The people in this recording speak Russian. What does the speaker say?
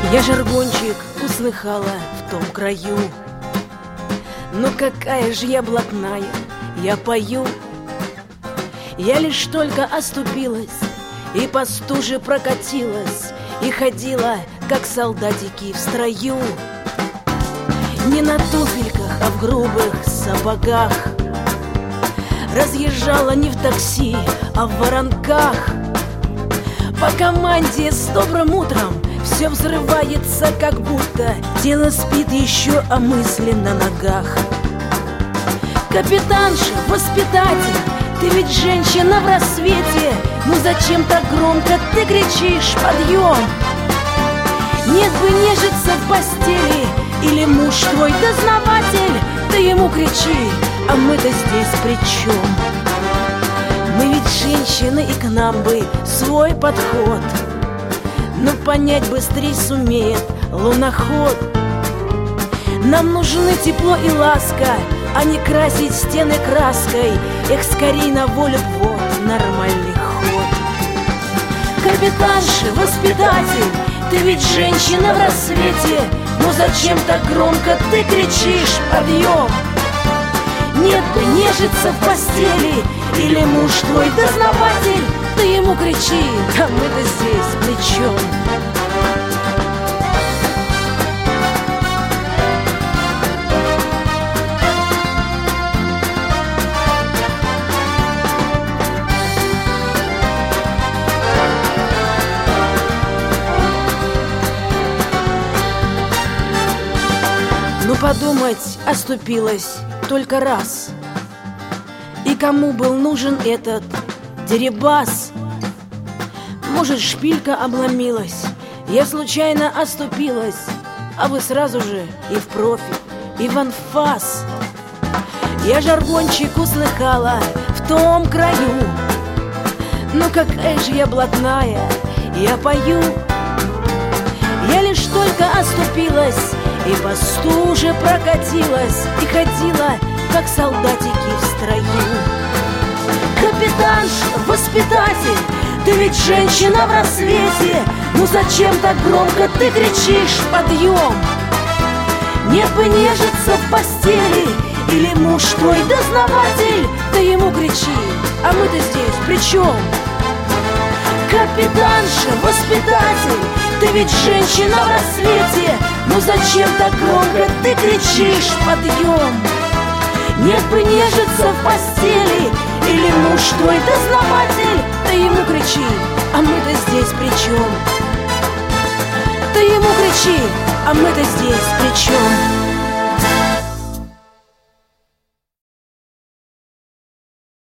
Я жаргончик услыхала в том краю. Но какая же я блатная, я пою. Я лишь только оступилась и по стуже прокатилась, и ходила, как солдатики в строю. Не на туфельках, а в грубых сапогах. Разъезжала не в такси, а в воронках. По команде с добрым утром все взрывается, как будто тело спит еще, а мысли на ногах. Капитанша, воспитатель, ты ведь женщина в рассвете. Ну зачем так громко ты кричишь «Подъем!»? Нет бы нежиться в постели, или муж твой дознаватель, ты ему кричи, а мы-то здесь при чем? Мы ведь женщины, и к нам бы свой подход. Но понять быстрей сумеет луноход. Нам нужны тепло и ласка, а не красить стены краской. Эх, скорей на волю, вот нормальный ход. Капитанша, воспитатель, ты ведь женщина в рассвете. Но зачем так громко ты кричишь «Подъем!»? Нет бы нежиться в постели, или муж твой дознаватель, ты ему кричи, а мы-то здесь при чем? Ну подумать, оступилась только раз. И кому был нужен этот дерибас? Может, шпилька обломилась, я случайно оступилась, а вы сразу же и в профиль, и в анфас. Я жаргончик услыхала в том краю. Ну какая же я блатная, я пою. Я лишь только оступилась и по стуже прокатилась, и ходила, как солдатики в строю. Капитанша, воспитатель, ты ведь женщина в рассвете. Ну зачем так громко ты кричишь «Подъем!»? Нет бы нежиться в постели, или муж твой дознаватель, ты ему кричи, а мы-то здесь при чем? Капитанша, воспитатель, ты ведь женщина в рассвете. Ну зачем так громко ты кричишь «Подъем!»? Нет бы нежиться в постели, или муж твой дознаватель, ты ему кричи, а мы-то здесь при чем? Ты ему кричи, а мы-то здесь при чем?